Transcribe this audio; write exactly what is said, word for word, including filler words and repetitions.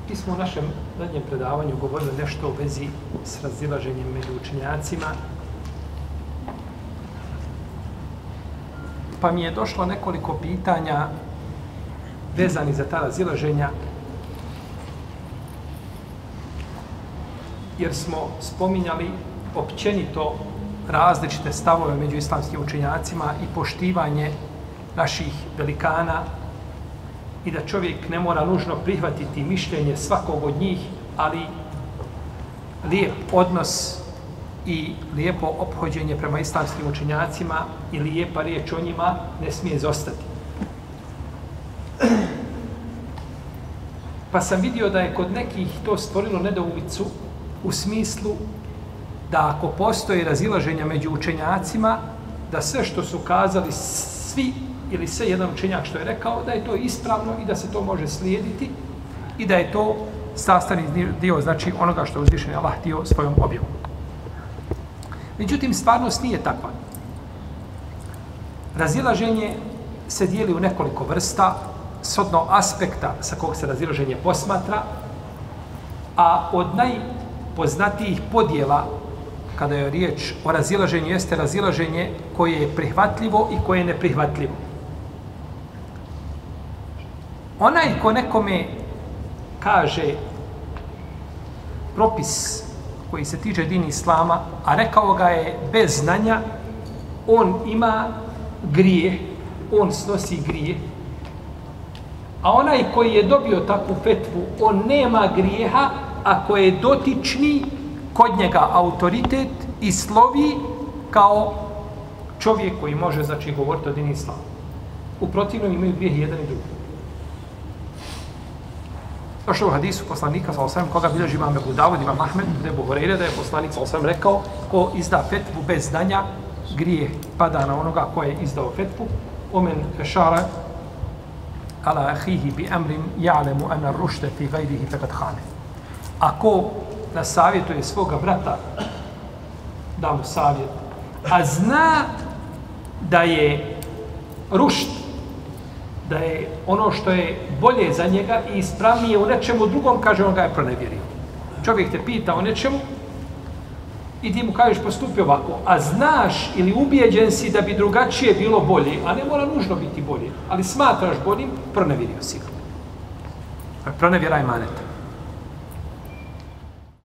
Mi smo u našem zadnjem predavanju govorili nešto u vezi s razilaženjem među učenjacima. Pa mi je došlo nekoliko pitanja vezani za ta razilaženja, jer smo spominjali općenito različite stavove među islamskim učenjacima i poštivanje naših velikana i da čovjek ne mora nužno prihvatiti mišljenje svakog od njih, ali lijep odnos i lijepo ophođenje prema islamskim učenjacima i lijepa riječ o njima ne smije izostati. Pa sam vidio da je kod nekih to stvorilo nedoumicu u smislu da ako postoji razilaženja među učenjacima, da sve što su kazali svi ili sve jedan učenjak što je rekao, da je to ispravno i da se to može slijediti i da je to sastavni dio, znači onoga što je uzvišeni Allah htio svojom objavom. Međutim, stvarnost nije takva. Razilaženje se dijeli u nekoliko vrsta, shodno aspekta sa kog se razilaženje posmatra, a od najpoznatijih podjela kada je riječ o razilaženju jeste razilaženje koje je prihvatljivo i koje je neprihvatljivo. Onaj ko nekome kaže propis koji se tiče dini islama, a rekao ga je bez znanja, on ima grije, on snosi grije. A onaj koji je dobio takvu fetvu, on nema grijeha, ako je dotični kod njega autoritet i slovi kao čovjek koji može, znači, govoriti o dini islama. U protivnom imaju grijeh jedan i drugi. Došlo u hadisu poslanika, sallallahu alejhi ve sellem, koga bilježi imam Ebu Davud, imam Ahmed, Ebu Hurajre, da je poslanik, sallallahu alejhi ve sellem, rekao, ko izda fetvu bez znanja, grijeh pada na onoga ko je izdao fetvu. Omen ešara ala ahihi bi amrin ja'lemu ana rušte fi gajrihi fekad hane. Ako nasavjetuje svoga brata, da mu savjet, a zna da je rušt, da je ono što je bolje za njega i ispravnije u nečemu drugom, kaže, on ga je pronevjerio. Čovjek te pita o nečemu i ti mu kažeš postupi ovako, a znaš ili ubijeđen si da bi drugačije bilo bolje, a ne mora nužno biti bolje, ali smatraš boljim, pronevjerio si ga. Pronevjera je manet.